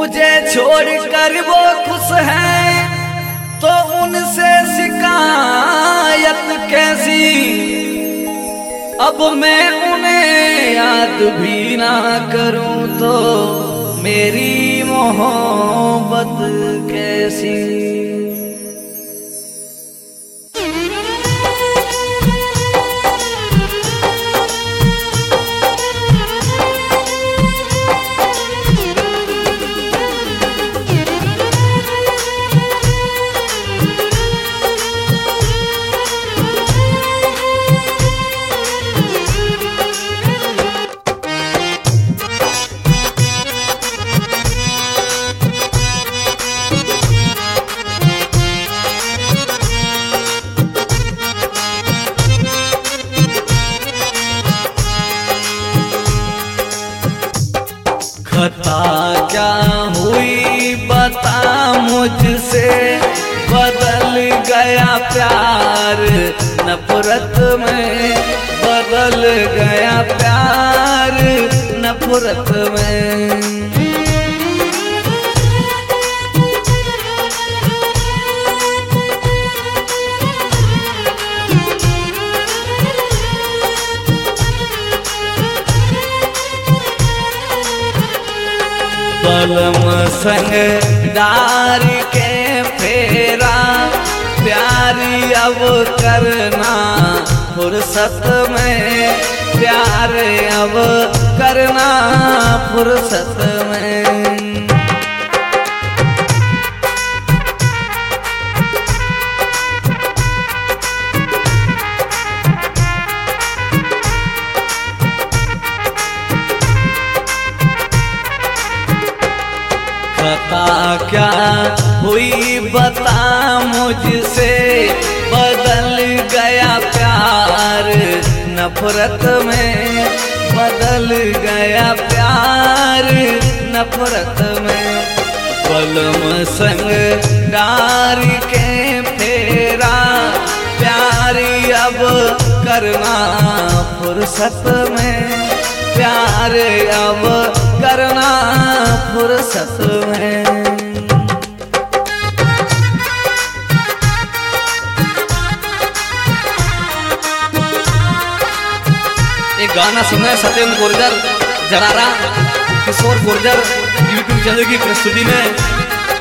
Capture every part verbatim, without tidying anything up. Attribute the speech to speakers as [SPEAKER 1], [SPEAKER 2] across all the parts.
[SPEAKER 1] मुझे छोड़कर वो खुश है तो उनसे शिकायत कैसी। अब मैं उन्हें याद भी ना करूं तो मेरी मोहब्बत कैसी। खता क्या हुई बता मुझसे, बदल गया प्यार नफरत में, बदल गया प्यार नफरत में। बलम संग डार के फेरा प्यारी अब करना फुर्सत में, प्यार अब करना फुर्सत में। खता क्या हुई बता मुझसे, बदल गया प्यार नफरत में, बदल गया प्यार नफरत में। बलम संग डार के फेरा प्यारी अब करना फुर्सत में, प्यार अब करना फुर्सत में। एक गाना सुना है सत्येंद्र गुर्जर जरारा किशोर गुर्जर यूट्यूब चैनल की प्रस्तुति में।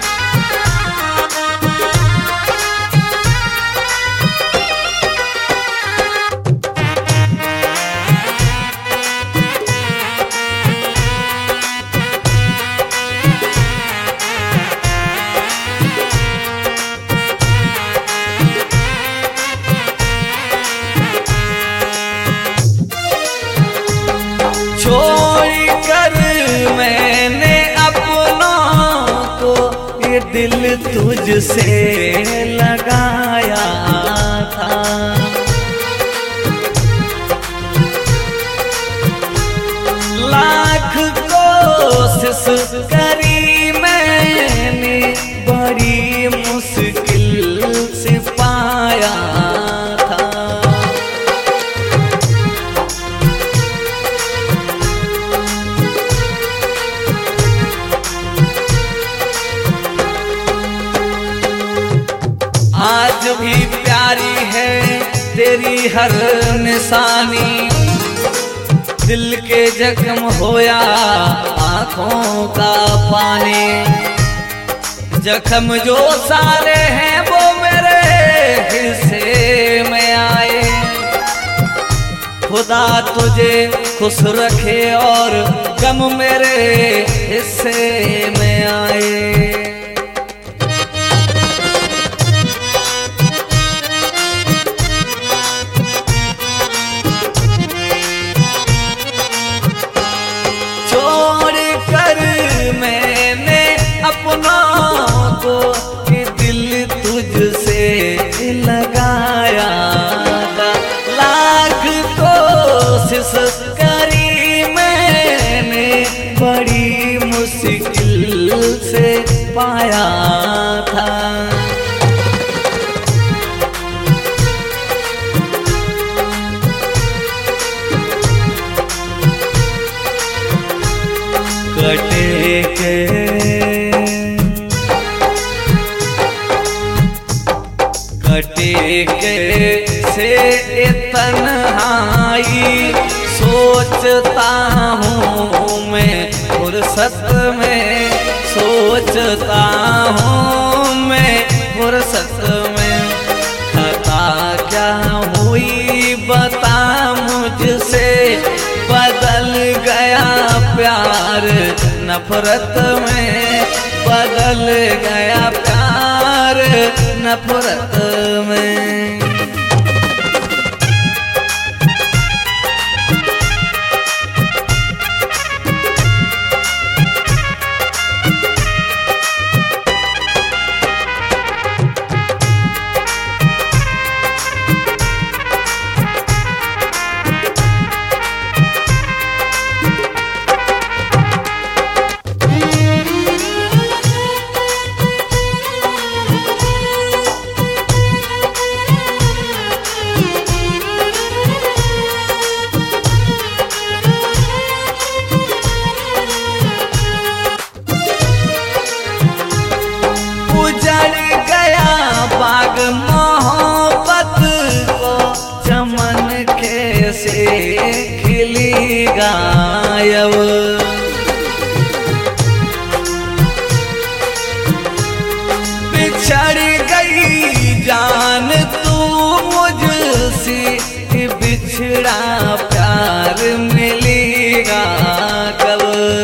[SPEAKER 1] छोड़ कर मैंने अपनों को ये दिल तुझसे लगाया था, लाख कोशिश करी मैंने बड़ी मुश्किल से पाया था। आज भी प्यारी है तेरी हर निशानी, दिल के जख्म होया आँखों का पानी। जख्म जो सारे हैं वो मेरे हिस्से में आए, खुदा तुझे खुश रखे और गम मेरे हिस्से में आए। मैंने अपनों को ये दिल तुझसे लगाया था, लाख कोशिश करी मैंने बड़ी मुश्किल से कटे कैसे तन्हाई सोचता हूँ मैं फुर्सत में, सोचता हूँ मैं फुर्सत में। खता क्या हुई बता मुझसे, बदल गया प्यार नफरत में, बदल गया प्यार नफरत में। उजड़ गया बाग मोहब्बत को, चमन कैसे खिली गायब। बिछड़ गई जान तू मुझसे, बिछड़ा प्यार मिलेगा कब।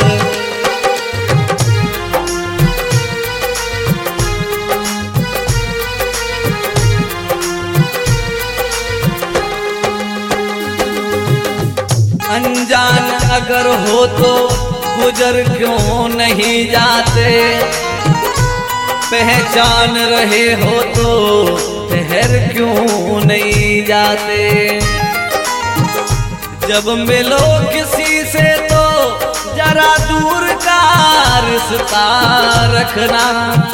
[SPEAKER 1] अनजान अगर हो तो गुजर क्यों नहीं जाते, पहचान रहे हो तो ठहर क्यों नहीं जाते। जब मिलो किसी से तो जरा दूर का रिश्ता रखना,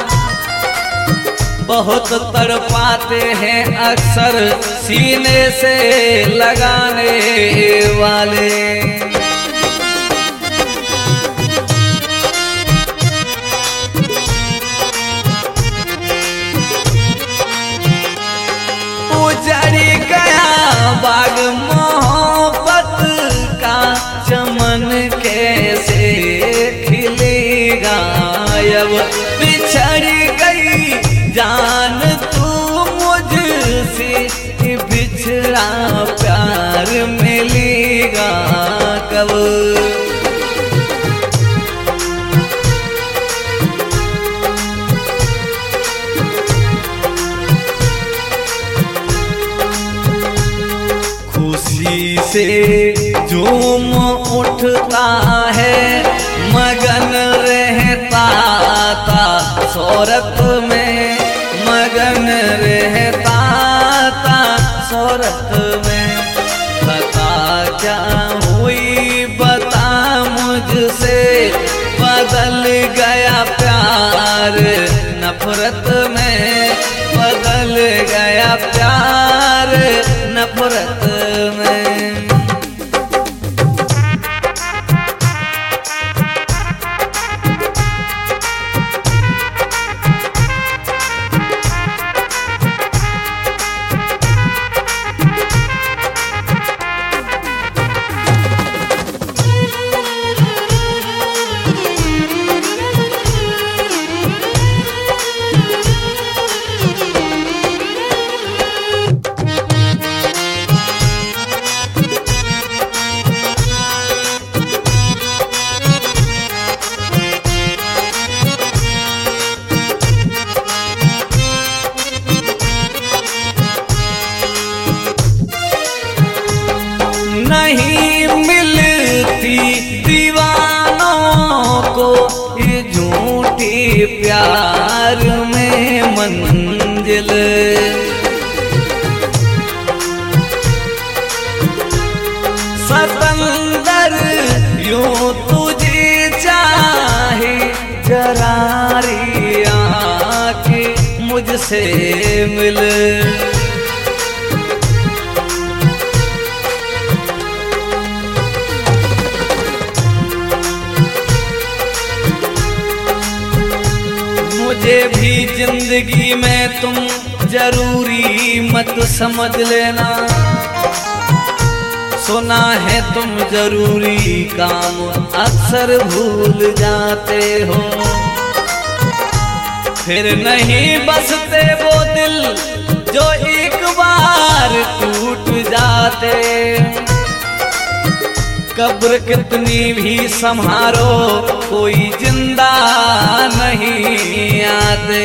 [SPEAKER 1] बहुत तड़पाते हैं अक्सर सीने से लगाने वाले। उजड़ गया बाग मोहब्बत का, चमन कैसे खिलेगा अब। बिछड़ गई जान तू मुझसे, बिछड़ा प्यार मिलेगा कब। खुशी से झूम उठता है, मगन रहता था शोहरत में, मगन रहता था शोहरत में। बता क्या हुई बता मुझसे, बदल गया प्यार नफरत में, बदल गया प्यार नफरत में। नहीं मिलती दीवानों को ये झूठी प्यार में मंजिल। सतंदर यूं तुझे चाहे जरारी आके मुझसे मिल। मुझे भी जिंदगी में तुम जरूरी मत समझ लेना, सुना है तुम जरूरी काम अक्सर भूल जाते हो। फिर नहीं बसते वो दिल जो एक बार टूट जाते। कब्र कितनी भी संभारो कोई जिंदा नहीं आते।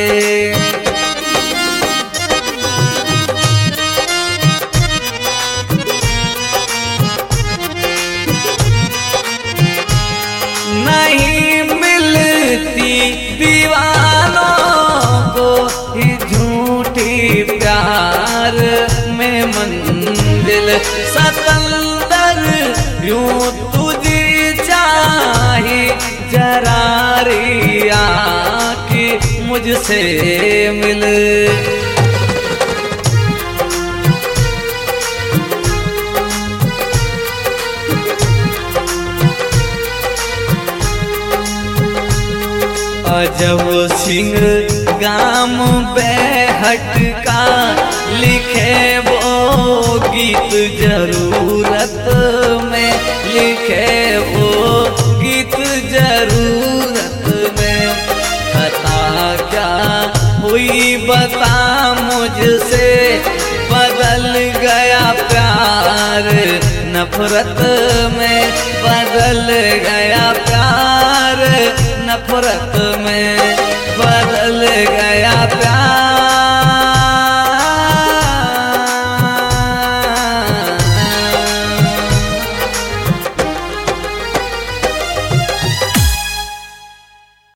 [SPEAKER 1] नहीं मिलती दीवानों को ही झूठी प्यार में मंजिल। सतंदर यूं तुझे चाहे जरा रे आके मुझसे मिल। अजब सिंह गाम बेहट का लिखे वो गीत जरूरत में, लिखे वो गीत जरूरत में। बता क्या हुई बता मुझसे, बदल गया प्यार नफरत में, बदल गया प्यार नफरत में, बदल गया प्यार।